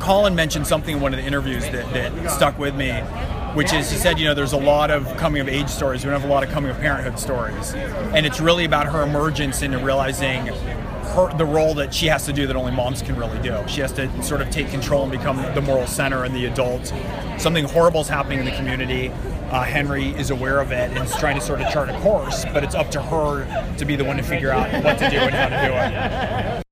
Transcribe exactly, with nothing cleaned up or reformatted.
Colin mentioned something in one of the interviews that, that stuck with me, which is he said, you know, there's a lot of coming of age stories. We don't have a lot of coming of parenthood stories. And it's really about her emergence into realizing her, the role that she has to do that only moms can really do. She has to sort of take control and become the moral center and the adult. Something horrible is happening in the community. Uh, Henry is aware of it and is trying to sort of chart a course, but it's up to her to be the one to figure out what to do and how to do it.